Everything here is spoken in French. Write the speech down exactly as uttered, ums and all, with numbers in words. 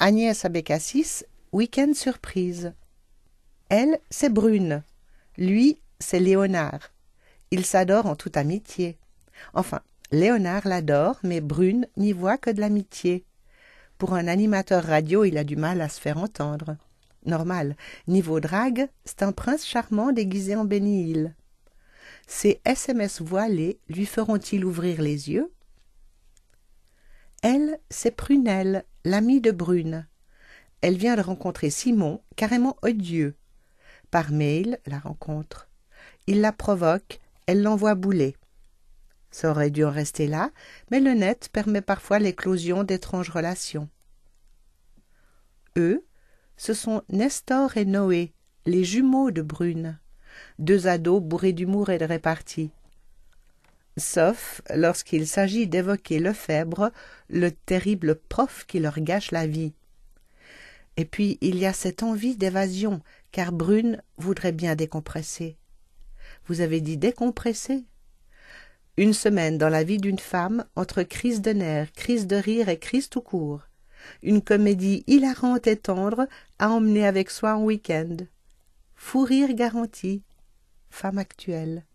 Agnès Abécassis, week-end surprise. Elle, c'est Brune. Lui, c'est Léonard. Ils s'adorent en toute amitié. Enfin, Léonard l'adore, mais Brune n'y voit que de l'amitié. Pour un animateur radio, il a du mal à se faire entendre. Normal, niveau drague, c'est un prince charmant déguisé en Benny Hill. Ses S M S voilés lui feront-ils ouvrir les yeux? Elle, c'est Prunelle, l'amie de Brune. Elle vient de rencontrer Simon, carrément odieux. Par mail, la rencontre. Il la provoque, elle l'envoie bouler. Ça aurait dû en rester là, mais le net permet parfois l'éclosion d'étranges relations. Eux, ce sont Nestor et Noé, les jumeaux de Brune, deux ados bourrés d'humour et de répartie. Sauf lorsqu'il s'agit d'évoquer Lefebvre, le terrible prof qui leur gâche la vie. Et puis il y a cette envie d'évasion, car Brune voudrait bien décompresser. Vous avez dit décompresser? Une semaine dans la vie d'une femme, entre crise de nerfs, crise de rire et crise tout court. Une comédie hilarante et tendre à emmener avec soi en week-end. Fou rire garanti. Femme actuelle.